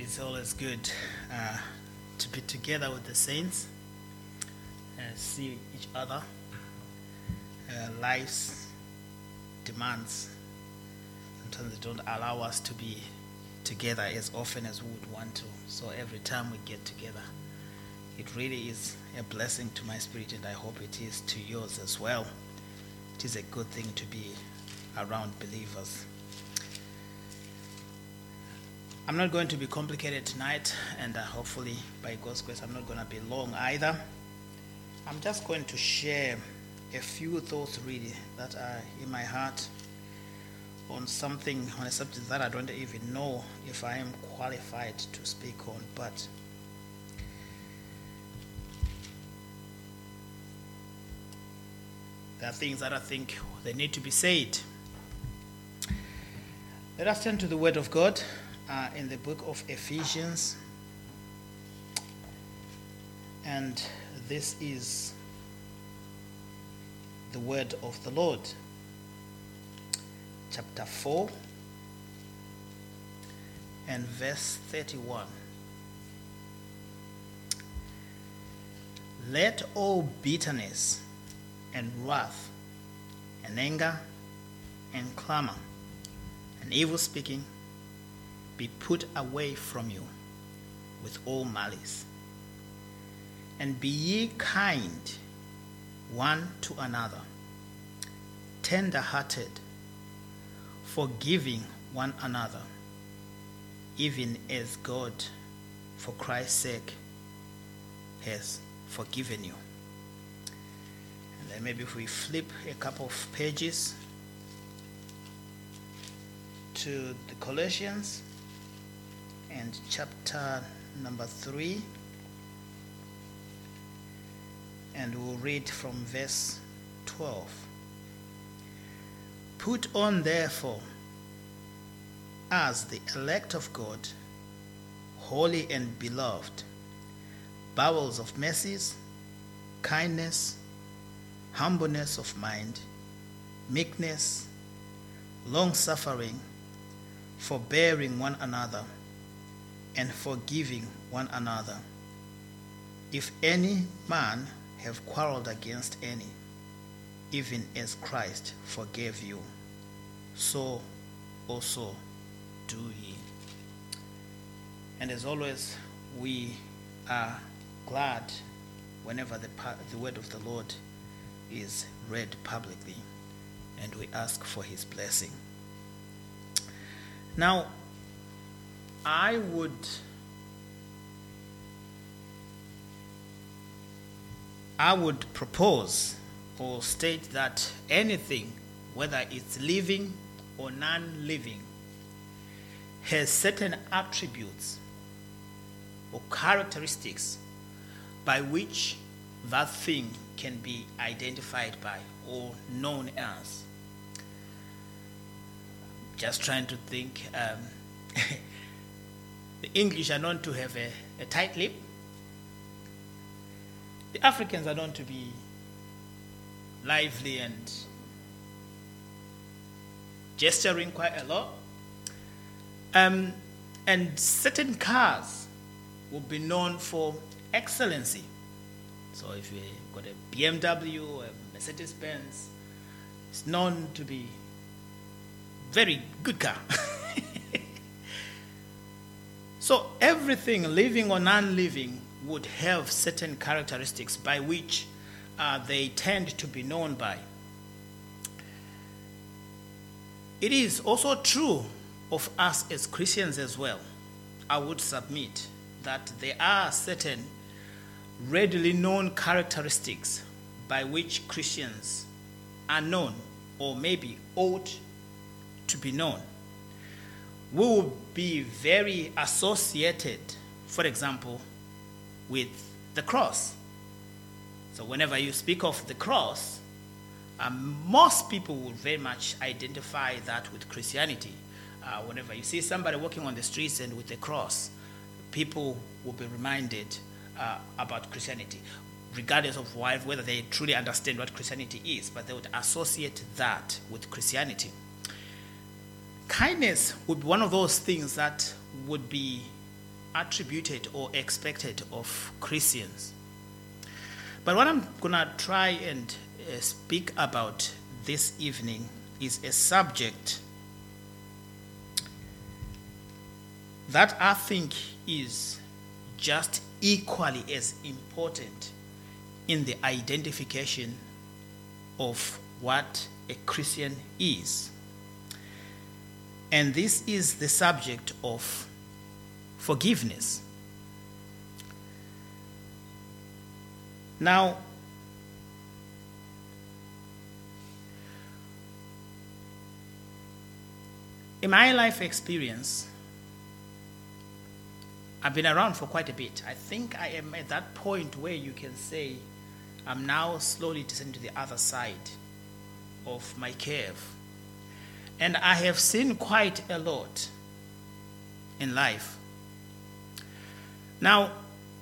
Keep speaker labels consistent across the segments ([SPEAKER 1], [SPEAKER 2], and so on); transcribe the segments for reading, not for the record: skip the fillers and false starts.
[SPEAKER 1] It's always good to be together with the saints and see each other. Life's demands sometimes they don't allow us to be together as often as we would want to. So every time we get together, it really is a blessing to my spirit, and I hope it is to yours as well. It is a good thing to be around believers. I'm not going to be complicated tonight, and hopefully by God's grace I'm not going to be long either. I'm just going to share a few thoughts really that are in my heart on a subject that I don't even know if I am qualified to speak on, but there are things that I think they need to be said. Let us turn to the Word of God in the book of Ephesians, and this is the word of the Lord. Chapter 4 and verse 31. Let all bitterness and wrath and anger and clamor and evil speaking be put away from you with all malice. And be ye kind one to another, tender-hearted, forgiving one another, even as God, for Christ's sake, has forgiven you. And then maybe if we flip a couple of pages to the Colossians and chapter number 3, and we'll read from verse 12. Put on therefore, as the elect of God, holy and beloved, bowels of mercies, kindness, humbleness of mind, meekness, long-suffering, forbearing one another, and forgiving one another. If any man have quarreled against any, even as Christ forgave you, so also do ye. And as always, we are glad whenever the word of the Lord is read publicly, and we ask for his blessing. Now, I would propose or state that anything, whether it's living or non-living, has certain attributes or characteristics by which that thing can be identified by or known as. Just trying to think. The English are known to have a tight lip. The Africans are known to be lively and gesturing quite a lot. And certain cars will be known for excellency. So if you've got a BMW or a Mercedes-Benz, it's known to be very good car. So everything, living or non-living, would have certain characteristics by which they tend to be known by. It is also true of us as Christians as well. I would submit that there are certain readily known characteristics by which Christians are known, or maybe ought to be known. We will be very associated, for example, with the cross. So whenever you speak of the cross, most people will very much identify that with Christianity. Whenever you see somebody walking on the streets and with the cross, people will be reminded about Christianity, regardless of whether they truly understand what Christianity is, but they would associate that with Christianity. Kindness would be one of those things that would be attributed or expected of Christians. But what I'm going to try and speak about this evening is a subject that I think is just equally as important in the identification of what a Christian is. And this is the subject of forgiveness. Now, in my life experience, I've been around for quite a bit. I think I am at that point where you can say I'm now slowly descending to the other side of my curve. And I have seen quite a lot in life. Now,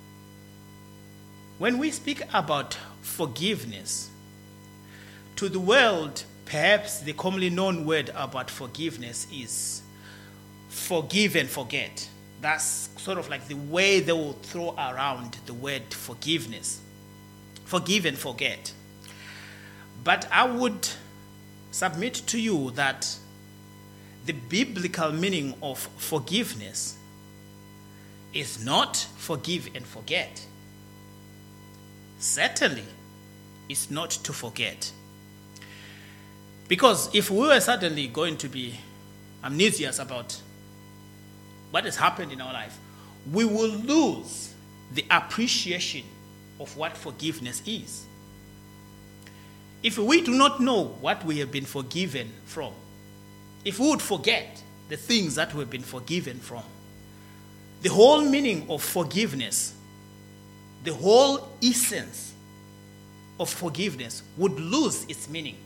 [SPEAKER 1] when we speak about forgiveness, to the world, perhaps the commonly known word about forgiveness is forgive and forget. That's sort of like the way they will throw around the word forgiveness. Forgive and forget. But I would submit to you that the biblical meaning of forgiveness is not forgive and forget. Certainly, it's not to forget. Because if we were suddenly going to be amnesious about what has happened in our life, we will lose the appreciation of what forgiveness is. If we do not know what we have been forgiven from, if we would forget the things that we've been forgiven from, the whole meaning of forgiveness, the whole essence of forgiveness would lose its meaning.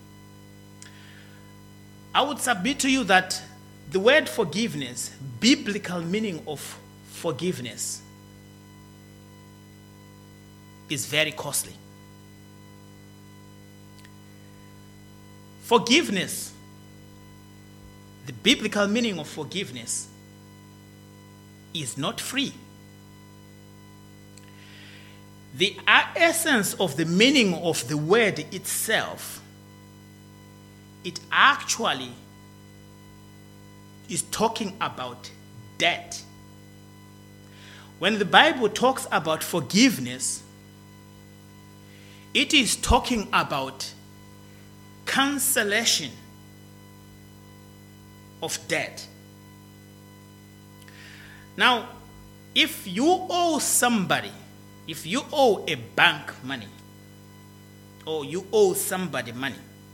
[SPEAKER 1] I would submit to you that the word forgiveness, biblical meaning of forgiveness, is very costly. Forgiveness, the biblical meaning of forgiveness, is not free. The essence of the meaning of the word itself, it actually is talking about debt. When the Bible talks about forgiveness, it is talking about cancellation of debt. Now, if you owe somebody, if you owe a bank money, or you owe somebody money,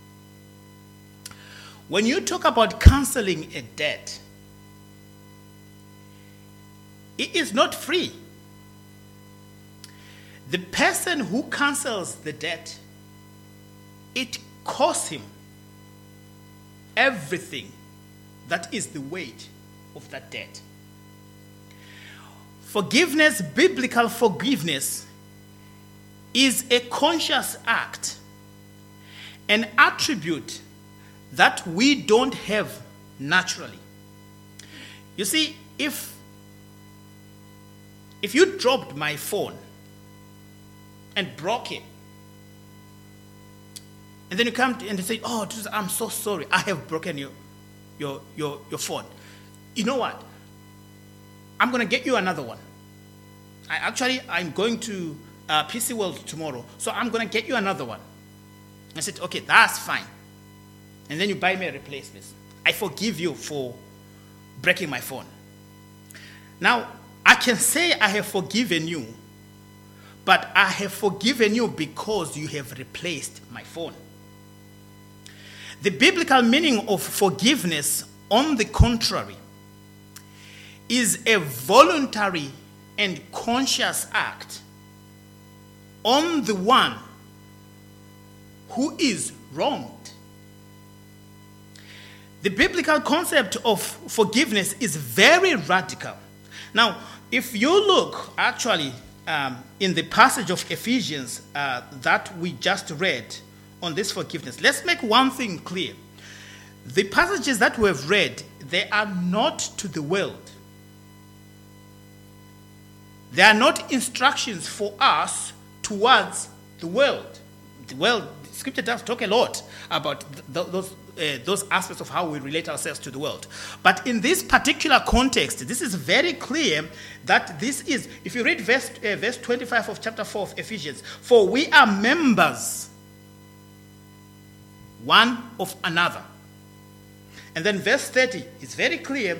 [SPEAKER 1] when you talk about canceling a debt, it is not free. The person who cancels the debt, it costs him everything that is the weight of that debt. Forgiveness, biblical forgiveness, is a conscious act, an attribute that we don't have naturally. You see, if you dropped my phone and broke it, and then you come and say, "Oh, I'm so sorry, I have broken your phone." You know what? I'm going to get you another one. I'm going to PC World tomorrow, so I'm going to get you another one. I said, "Okay, that's fine." And then you buy me a replacement. I forgive you for breaking my phone. Now, I can say I have forgiven you, but I have forgiven you because you have replaced my phone. The biblical meaning of forgiveness, on the contrary, is a voluntary and conscious act on the one who is wronged. The biblical concept of forgiveness is very radical. Now, if you look actually in the passage of Ephesians that we just read on this forgiveness, let's make one thing clear. The passages that we have read, they are not to the world. They are not instructions for us towards the world. The world, Scripture does talk a lot about those aspects of how we relate ourselves to the world. But in this particular context, this is very clear that this is, if you read verse 25 of chapter 4 of Ephesians, for we are members one of another. And then verse 30 is very clear.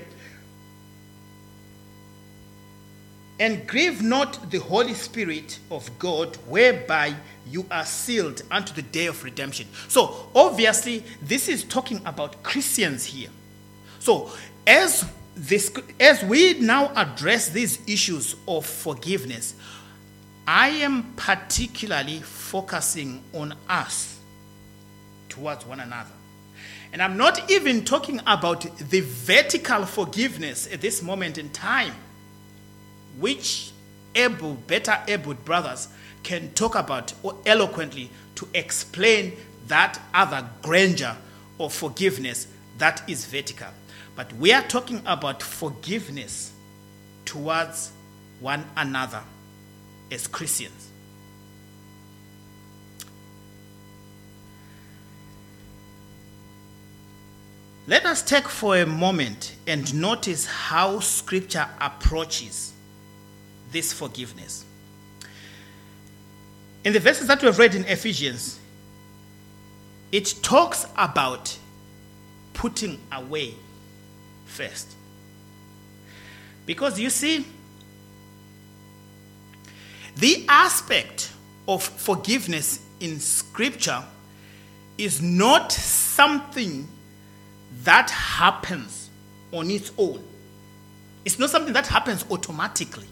[SPEAKER 1] And grieve not the Holy Spirit of God, whereby you are sealed unto the day of redemption. So, obviously, this is talking about Christians here. So, as we now address these issues of forgiveness, I am particularly focusing on us towards one another. And I'm not even talking about the vertical forgiveness at this moment in time, which better able brothers can talk about eloquently to explain that other grandeur of forgiveness that is vertical. But we are talking about forgiveness towards one another as Christians. Let us take for a moment and notice how Scripture approaches this forgiveness. In the verses that we have read in Ephesians, it talks about putting away first. Because you see, the aspect of forgiveness in Scripture is not something that happens on its own. It's not something that happens automatically.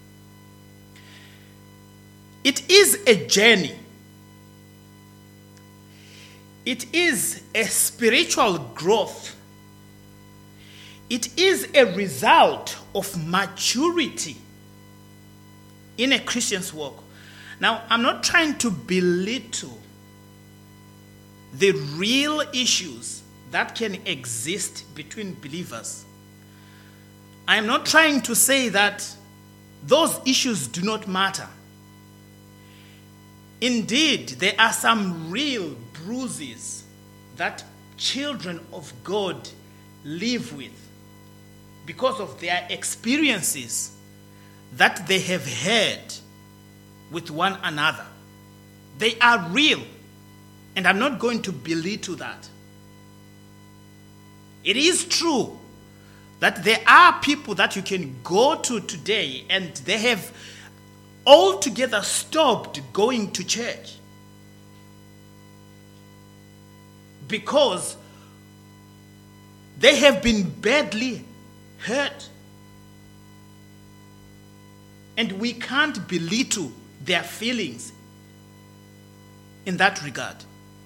[SPEAKER 1] It is a journey. It is a spiritual growth. It is a result of maturity in a Christian's walk. Now, I'm not trying to belittle the real issues that can exist between believers. I am not trying to say that those issues do not matter. Indeed, there are some real bruises that children of God live with because of their experiences that they have had with one another. They are real, and I'm not going to belittle that. It is true that there are people that you can go to today and they have altogether stopped going to church because they have been badly hurt. And we can't belittle their feelings in that regard.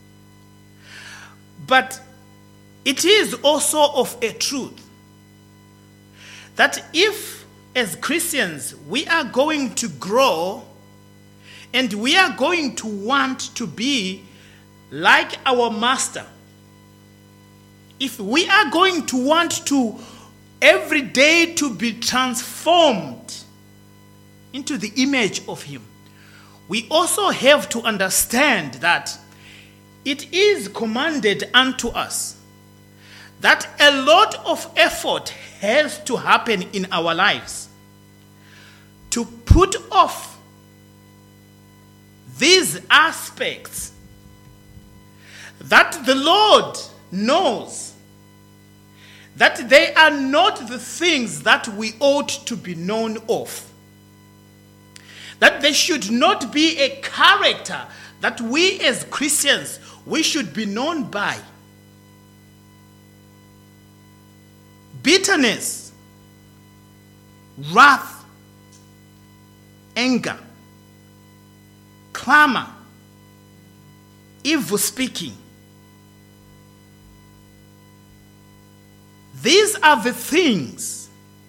[SPEAKER 1] But it is also of a truth that if, as Christians, we are going to grow and we are going to want to be like our Master, if we are going to want to every day to be transformed into the image of Him, we also have to understand that it is commanded unto us that a lot of effort has to happen in our lives to put off these aspects that the Lord knows that they are not the things that we ought to be known of. That there should not be a character that we as Christians, we should be known by. Bitterness, wrath, anger, clamor, evil speaking. These are the things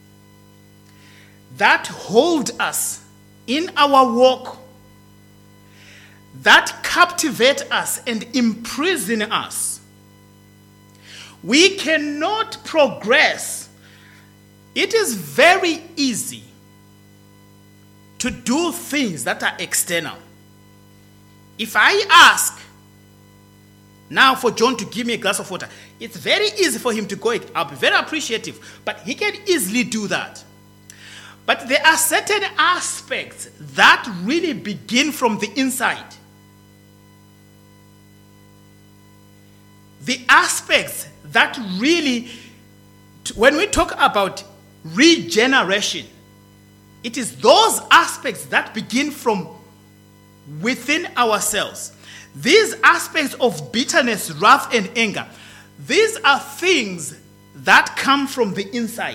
[SPEAKER 1] that hold us in our walk, that captivate us and imprison us. We cannot progress. It is very easy to do things that are external. If I ask now for John to give me a glass of water, it's very easy for him to go. I'll be very appreciative, but he can easily do that. But there are certain aspects that really begin from the inside. The aspects that really, when we talk about regeneration, it is those aspects that begin from within ourselves. These aspects of bitterness, wrath, and anger, these are things that come from the inside.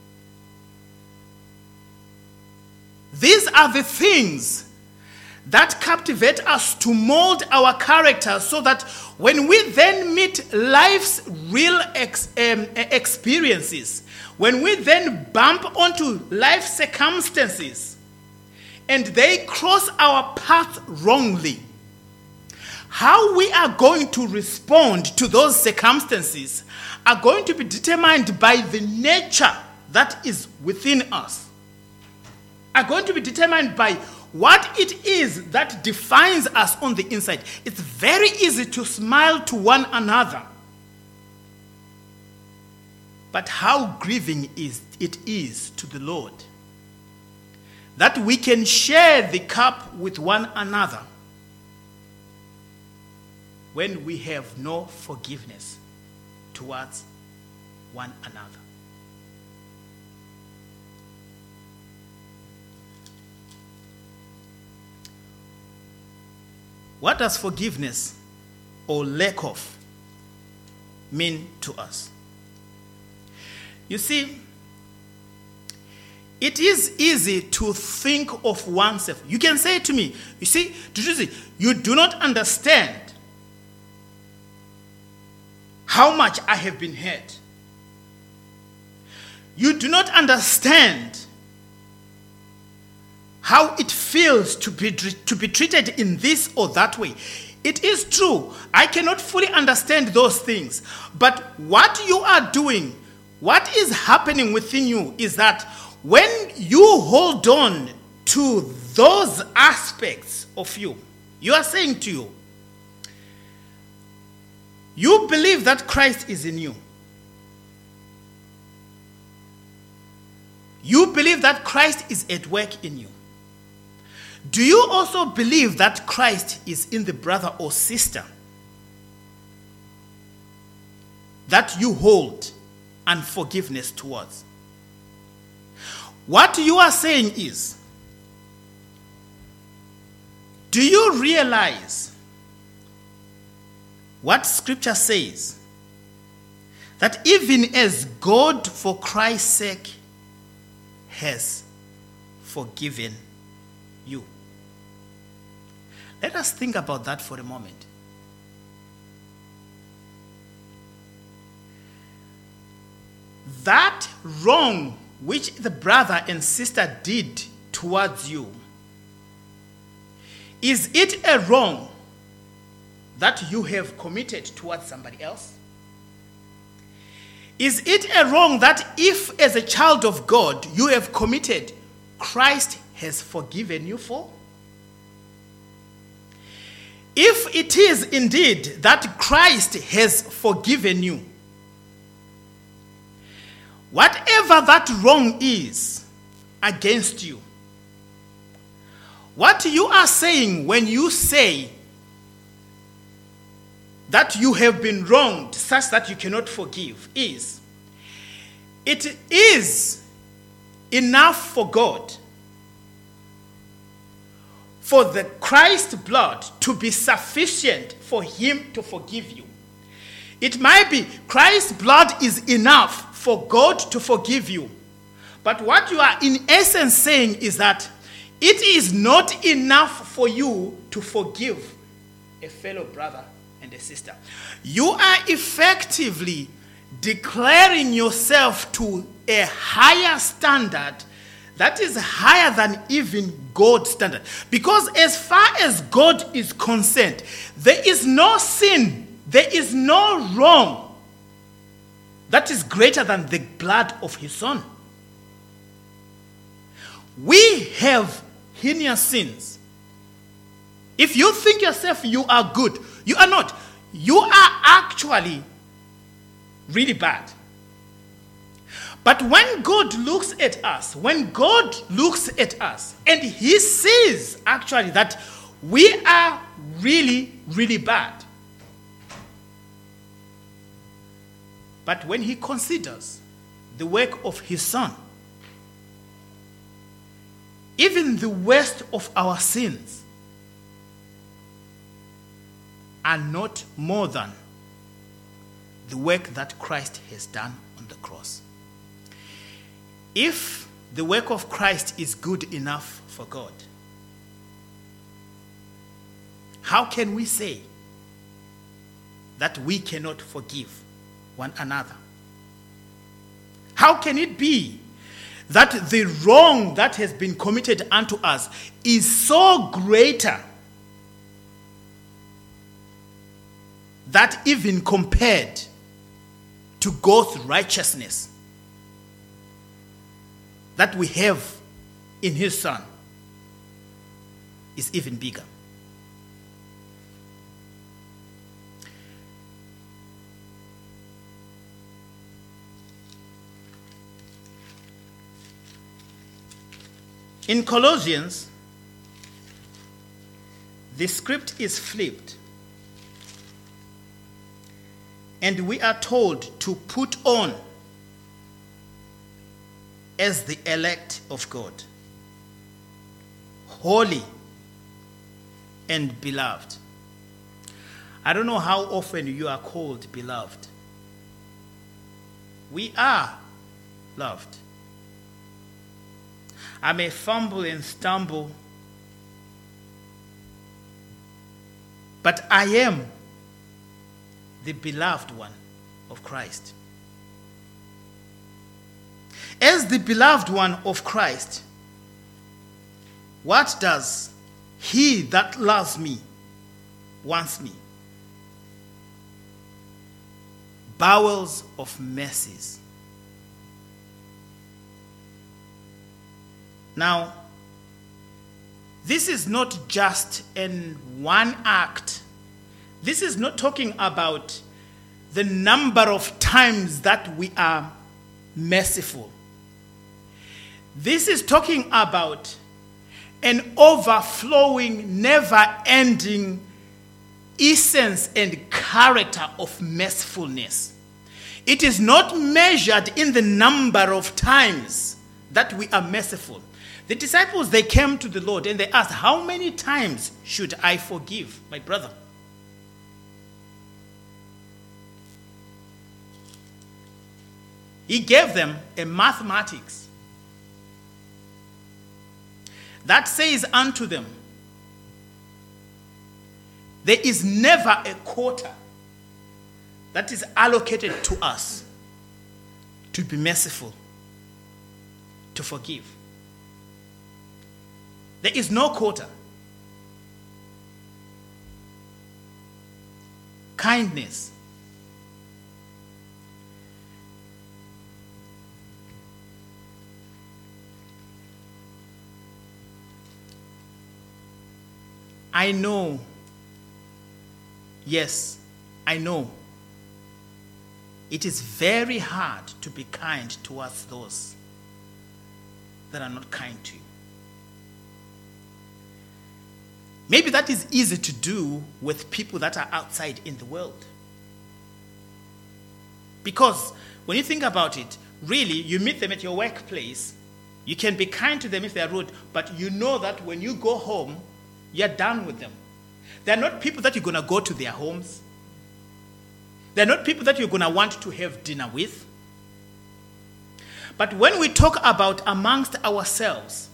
[SPEAKER 1] These are the things that captivate us to mold our character so that when we then meet life's real experiences, when we then bump onto life circumstances and they cross our path wrongly, how we are going to respond to those circumstances are going to be determined by the nature that is within us, are going to be determined by what it is that defines us on the inside. It's very easy to smile to one another, but how grieving it is to the Lord that we can share the cup with one another when we have no forgiveness towards one another. What does forgiveness or lack of mean to us? You see, it is easy to think of oneself. You can say to me, you see, you do not understand how much I have been hurt. You do not understand how it feels to be treated in this or that way. It is true. I cannot fully understand those things. But what you are doing, what is happening within you is that when you hold on to those aspects of you, you are saying to you, you believe that Christ is in you. You believe that Christ is at work in you. Do you also believe that Christ is in the brother or sister that you hold unforgiveness towards? What you are saying is, do you realize what Scripture says? That even as God for Christ's sake has forgiven you. Let us think about that for a moment. That wrong which the brother and sister did towards you, is it a wrong that you have committed towards somebody else? Is it a wrong that if as a child of God you have committed, Christ has forgiven you for? If it is indeed that Christ has forgiven you, whatever that wrong is against you, what you are saying when you say that you have been wronged such that you cannot forgive is, it is enough for God for the Christ blood to be sufficient for him to forgive you. It might be Christ's blood is enough for God to forgive you. But what you are in essence saying is that it is not enough for you to forgive a fellow brother and a sister. You are effectively declaring yourself to a higher standard that is higher than even God's standard. Because as far as God is concerned, there is no sin, there is no wrong that is greater than the blood of his Son. We have heinous sins. If you think yourself you are good, you are not. You are actually really bad. But when God looks at us, and he sees actually that we are really, really bad. But when he considers the work of his Son, even the worst of our sins are not more than the work that Christ has done on the cross. If the work of Christ is good enough for God, how can we say that we cannot forgive one another? How can it be that the wrong that has been committed unto us is so greater that even compared to God's righteousness that we have in his Son is even bigger? In Colossians, the script is flipped, and we are told to put on as the elect of God, holy and beloved. I don't know how often you are called beloved. We are loved. I may fumble and stumble, but I am the beloved one of Christ. As the beloved one of Christ, what does he that loves me wants me? Bowels of mercies. Now, this is not just in one act. This is not talking about the number of times that we are merciful. This is talking about an overflowing, never-ending essence and character of mercifulness. It is not measured in the number of times that we are merciful. The disciples, they came to the Lord and they asked, how many times should I forgive my brother? He gave them a mathematics that says unto them, there is never a quarter that is allocated to us to be merciful, to forgive. There is no quarter. Kindness. I know. Yes, I know. It is very hard to be kind towards those that are not kind to you. Maybe that is easy to do with people that are outside in the world. Because when you think about it, really, you meet them at your workplace, you can be kind to them if they are rude, but you know that when you go home, you're done with them. They're not people that you're going to go to their homes. They're not people that you're going to want to have dinner with. But when we talk about amongst ourselves,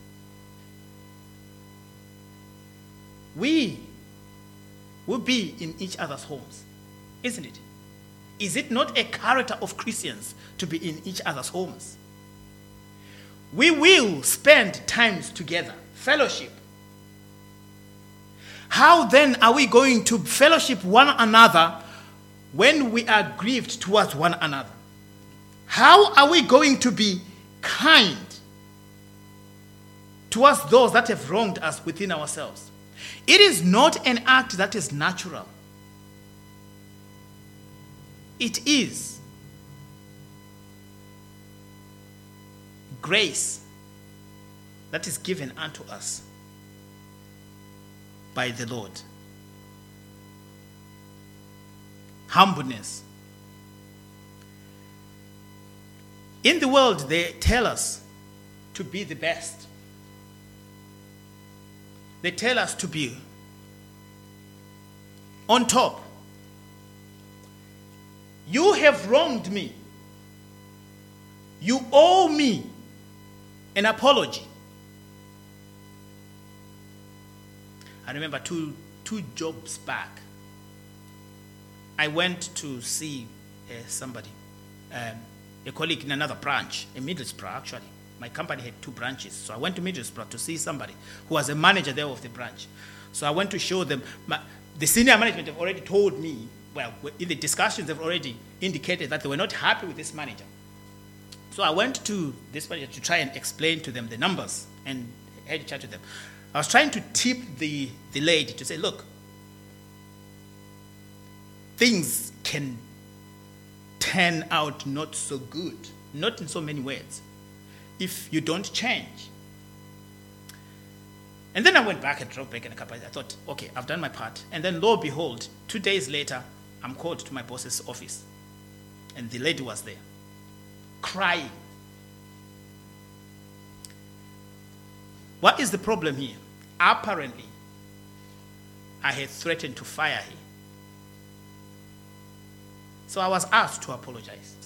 [SPEAKER 1] we will be in each other's homes, isn't it? Is it not a character of Christians to be in each other's homes? We will spend times together, fellowship. How then are we going to fellowship one another when we are grieved towards one another? How are we going to be kind towards those that have wronged us within ourselves. It is not an act that is natural. It is grace that is given unto us by the Lord. Humbleness. In the world, they tell us to be the best. They tell us to be on top. You have wronged me. You owe me an apology. I remember two jobs back, I went to see somebody, a colleague in another branch, in Middlesbrough actually. My company had 2 branches. So I went to Middlesbrough to see somebody who was a manager there of the branch. So I went to show them. The senior management have already told me, well, in the discussions they've already indicated that they were not happy with this manager. So I went to this manager to try and explain to them the numbers and had a chat to them. I was trying to tip the lady to say, look, things can turn out not so good, not in so many words, if you don't change. And then I went back and dropped back in a couple. I thought, okay, I've done my part. And then lo and behold, 2 days later, I'm called to my boss's office. And the lady was there, crying. What is the problem here? Apparently, I had threatened to fire her. So I was asked to apologize.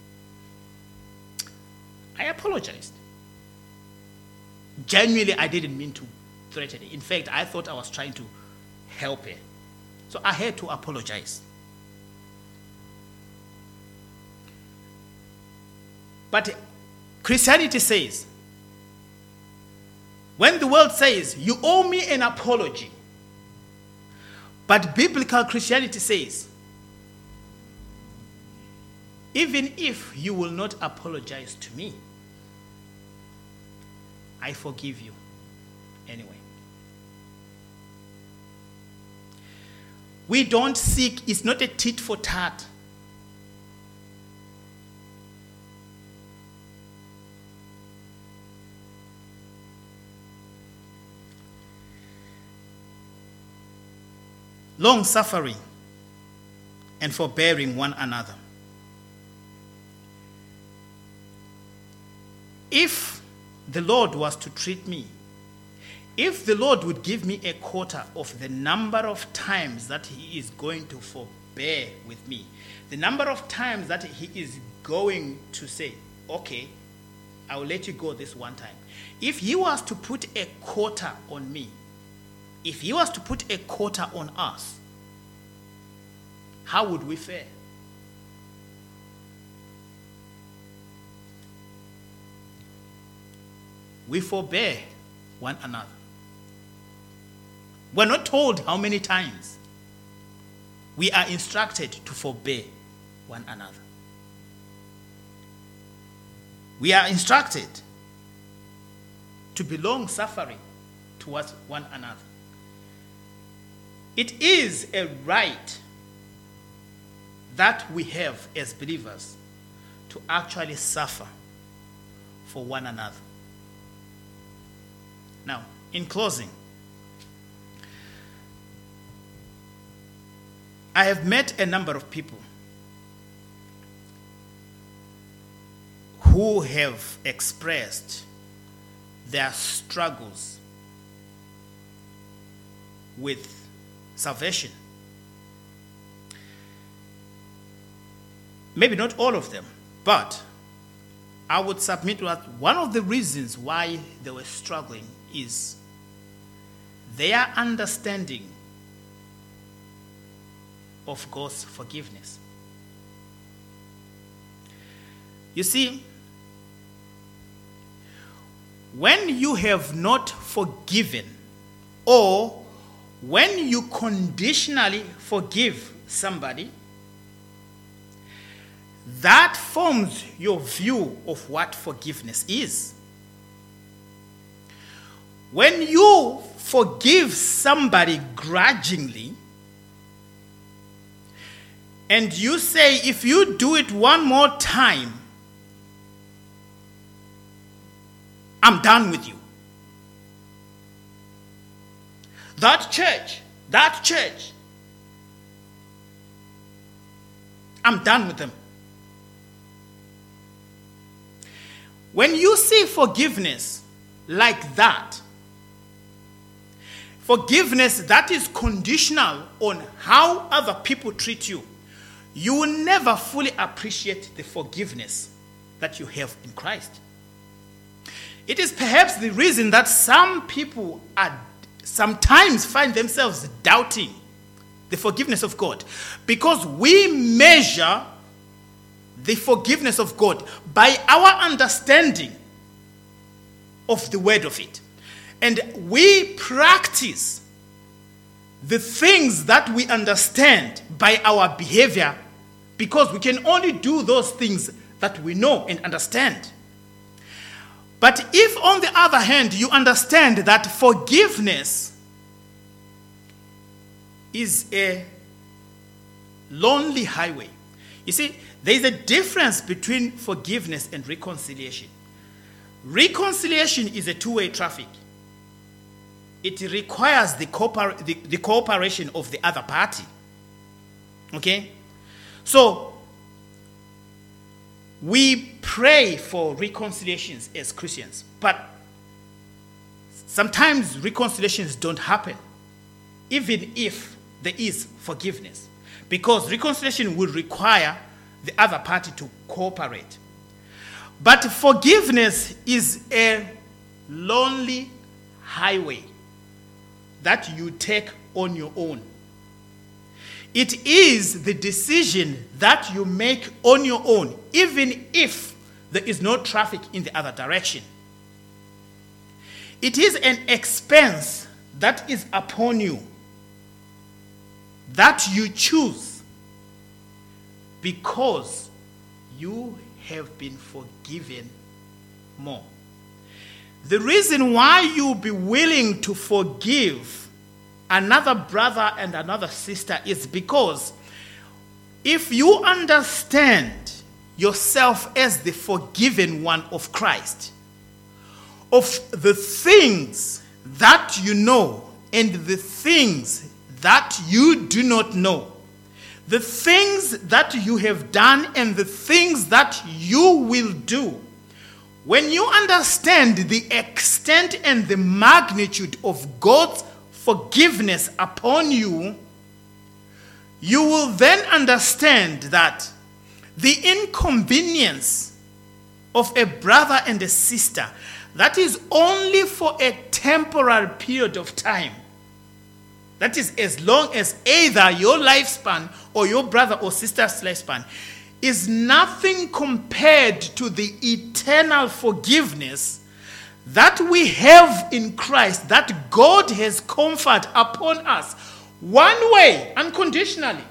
[SPEAKER 1] I apologized. Genuinely, I didn't mean to threaten her. In fact, I thought I was trying to help her. So I had to apologize. But Christianity says, when the world says, you owe me an apology, but biblical Christianity says, even if you will not apologize to me, I forgive you anyway. We don't seek, it's not a tit for tat. Long suffering and forbearing one another. If the Lord was to treat me, if the Lord would give me a quota of the number of times that he is going to forbear with me, the number of times that he is going to say, okay, I will let you go this one time. If he was to put a quota on me, if he was to put a quota on us, how would we fare? We forbear one another. We're not told how many times. We are instructed to forbear one another. We are instructed to be long-suffering towards one another. It is a right that we have as believers to actually suffer for one another. Now, in closing, I have met a number of people who have expressed their struggles with salvation. Maybe not all of them, but I would submit that one of the reasons why they were struggling is their understanding of God's forgiveness. You see, when you have not forgiven, or when you conditionally forgive somebody, that forms your view of what forgiveness is. When you forgive somebody grudgingly, and you say, if you do it one more time, I'm done with you. That church, I'm done with them. When you see forgiveness like that, forgiveness that is conditional on how other people treat you, you will never fully appreciate the forgiveness that you have in Christ. It is perhaps the reason that some people sometimes find themselves doubting the forgiveness of God, because we measure the forgiveness of God by our understanding of the word of it. And we practice the things that we understand by our behavior, because we can only do those things that we know and understand. But if, on the other hand, you understand that forgiveness is a lonely highway. You see, there is a difference between forgiveness and reconciliation. Reconciliation is a two-way traffic. It requires the cooperation of the other party. Okay? So, we pray for reconciliations as Christians, but sometimes reconciliations don't happen, even if there is forgiveness, because reconciliation will require the other party to cooperate. But forgiveness is a lonely highway that you take on your own. It is the decision that you make on your own, even if there is no traffic in the other direction. It is an expense that is upon you, that you choose because you have been forgiven more. The reason why you'll be willing to forgive another brother and another sister is because if you understand yourself as the forgiven one of Christ, of the things that you know and the things that you do not know, the things that you have done and the things that you will do, when you understand the extent and the magnitude of God's forgiveness upon you, you will then understand that the inconvenience of a brother and a sister, that is only for a temporary period of time. That is as long as either your lifespan or your brother or sister's lifespan is nothing compared to the eternal forgiveness that we have in Christ, that God has conferred upon us one way, unconditionally.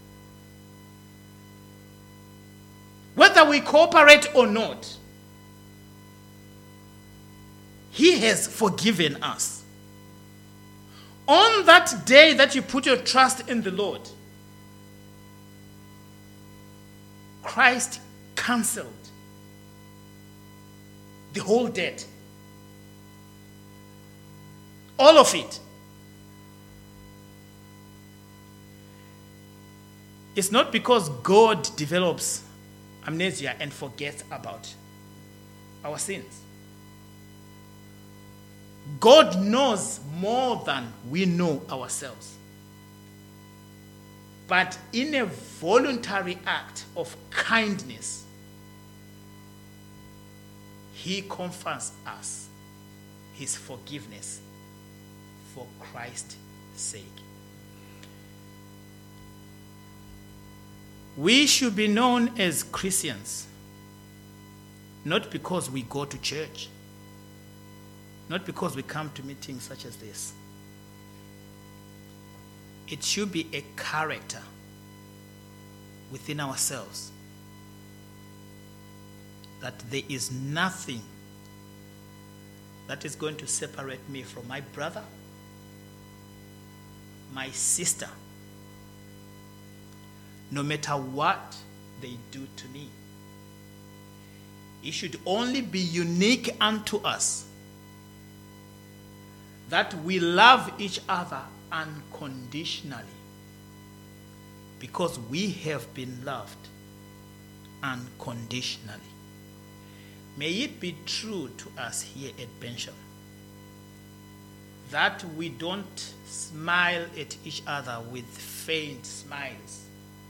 [SPEAKER 1] Whether we cooperate or not, He has forgiven us. On that day that you put your trust in the Lord, Christ cancelled the whole debt. All of it. It's not because God develops amnesia and forgets about our sins. God knows more than we know ourselves. But in a voluntary act of kindness, He confers us His forgiveness for Christ's sake. We should be known as Christians, not because we go to church, not because we come to meetings such as this. It should be a character within ourselves that there is nothing that is going to separate me from my brother, my sister, no matter what they do to me. It should only be unique unto us that we love each other unconditionally, because we have been loved unconditionally. May it be true to us here at Bensham that we don't smile at each other with faint smiles,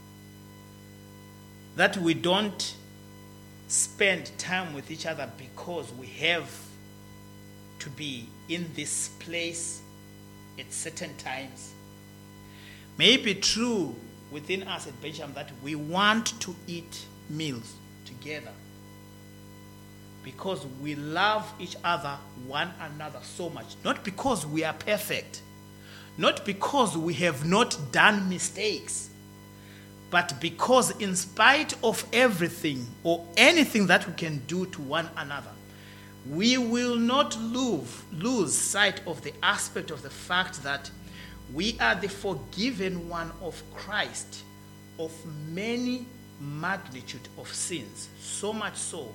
[SPEAKER 1] that we don't spend time with each other because we have to be in this place at certain times. May it be true within us at Bensham that we want to eat meals together because we love each other, one another so much. Not because we are perfect, not because we have not done mistakes, but because in spite of everything or anything that we can do to one another, we will not lose sight of the aspect of the fact that we are the forgiven one of Christ of many magnitude of sins. So much so,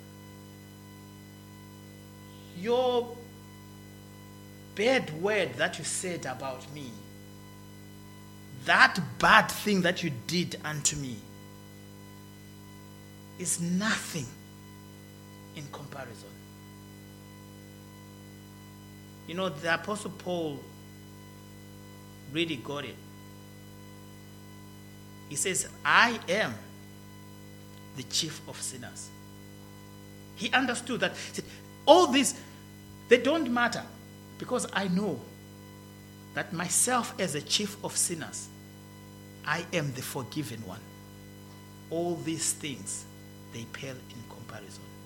[SPEAKER 1] your bad word that you said about me, that bad thing that you did unto me, is nothing in comparison. You know, the Apostle Paul really got it. He says, I am the chief of sinners. He understood that. He said, all these, they don't matter, because I know that myself as a chief of sinners, I am the forgiven one. All these things, they pale in comparison.